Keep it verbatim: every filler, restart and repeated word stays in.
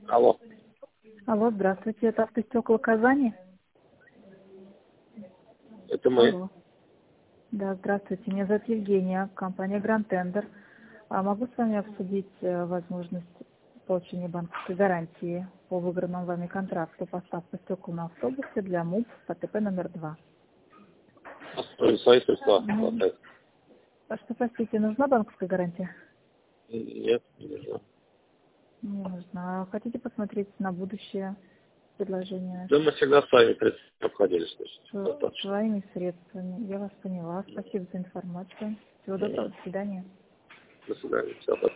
Алло. Алло, здравствуйте, это автостекла Казани? Это мы. Алло. Да, здравствуйте, меня зовут Евгения, компания Grand Tender. А могу с вами обсудить э, возможность получения банковской гарантии по выигранному вами контракту поставку стекол на автобусе для МУП по ТП номер два? Свои средства Ну, хватает. а что, простите, нужна банковская гарантия? Нет, не нужно. Не нужна. А хотите посмотреть на будущее предложение? Да мы всегда сами средства обходились. то есть С- достаточно. Своими средствами. Я вас поняла. Спасибо за информацию. Всего доброго. До свидания. До свидания. Всего доброго.